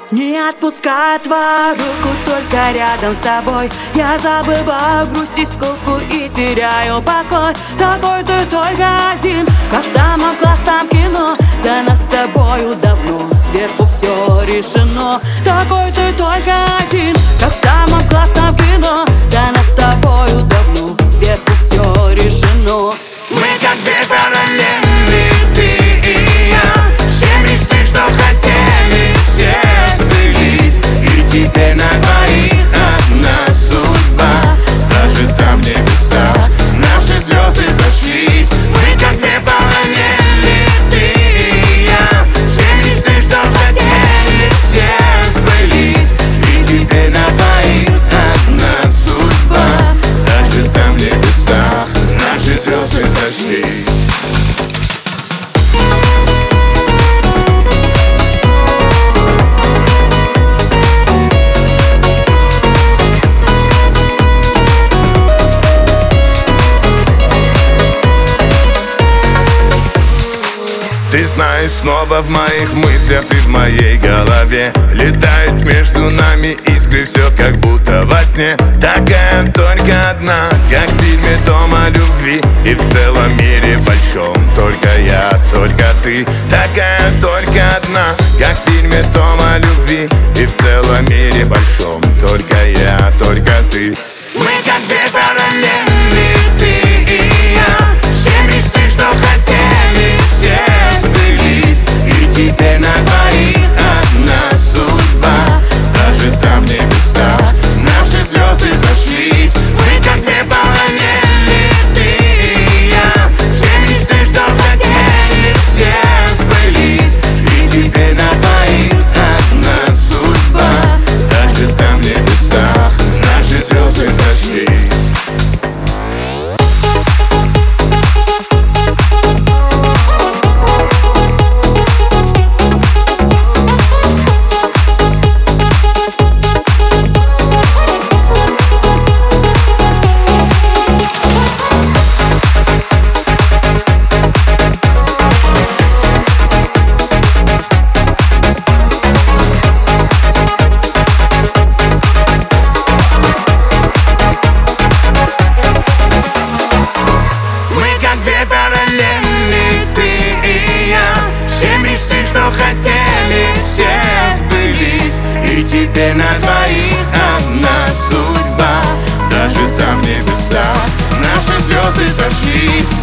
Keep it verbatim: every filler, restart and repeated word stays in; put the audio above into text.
Не отпускай твою руку, только рядом с тобой я забываю грусть и скуку и теряю покой. Такой ты только один, как в самом классном кино. За нас с тобою давно сверху все решено. Такой ты только один, как в самом классном кино. За нас с тобою давно сверху все решено. Мы как две параллели, ты и я. Все мечты, что хотели, все сбылись. И теперь на двоих одна судьба. Даже там в небесах наши звезды сошлись. Мы как две параллели, ты и я. Все мечты, что хотели, все сбылись. И теперь на двоих одна судьба. Даже там в небесах наши звезды сошлись. Ты знаешь, снова в моих мыслях, ты в моей голове. Летают между нами искры, все как будто во сне. Такая только одна, как в фильме «Том о любви». И в целом мире большом только я, только ты. Такая только одна, как в фильме «Том о любви». И в целом мире большом только я, только ты. Мы как две параллели, ты и я. Все мечты, что хотели, все сбылись. И теперь на двоих одна судьба. Даже там в небесах наши звезды сошлись. Мы как две параллели, ты и я. Все мечты, что хотели, все сбылись. И теперь на двоих одна судьба. Даже там в небесах наши звезды сошлись. Хотели, все сбылись. И теперь на двоих одна судьба. Даже там в небесах наши звезды сошлись.